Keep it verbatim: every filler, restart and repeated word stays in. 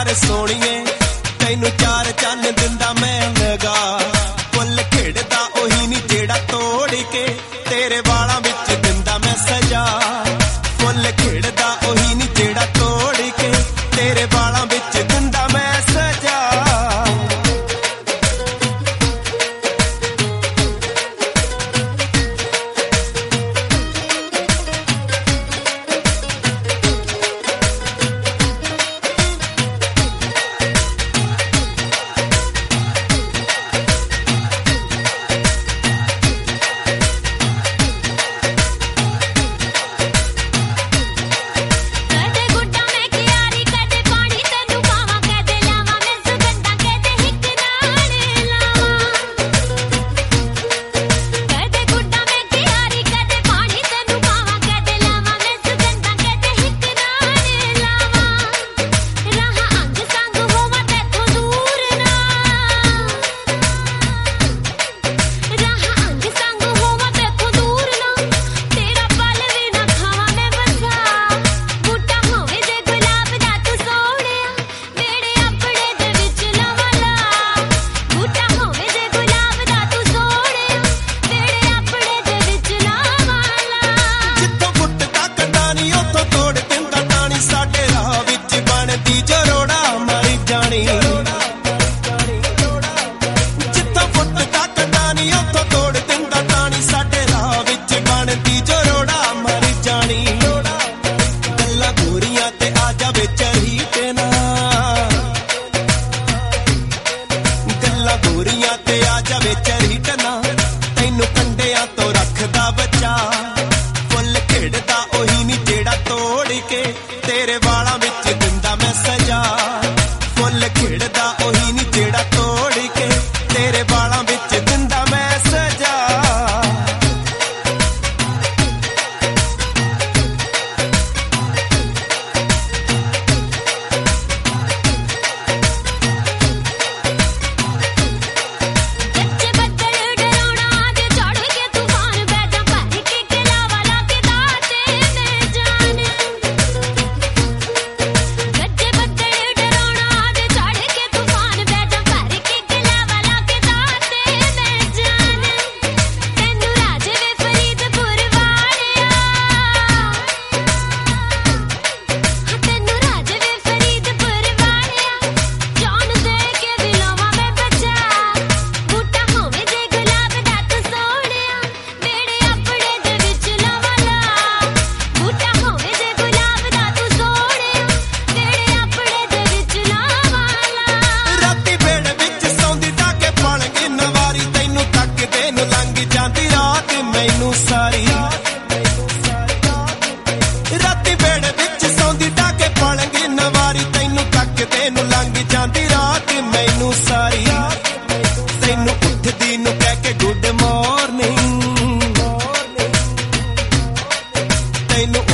यार सोनिए तैनू चार चन दिंदा मैं लगा फुल खिड़दा ओही नी जेड़ा तोड़ के तेरे वाला विच दिंदा मैं सजा फुल खिड़दा ओही नी जेड़ा तोड़ के तेरे वाला विच दिंदा मैं सजा तेरे वाला विच दिंदा मैं सजा फुल खिड़दा ओही नी जेड़ा तोड़ के तेरे वाला विच दिंदा मैं सजा सारी राती बेड़े विच सौंदी डाके पलंगी नवारी तैनू तक तेनू लंघ जांदी रात मैनू सारी तैनू उठदी नू कह के गुड मॉर्निंग तैनू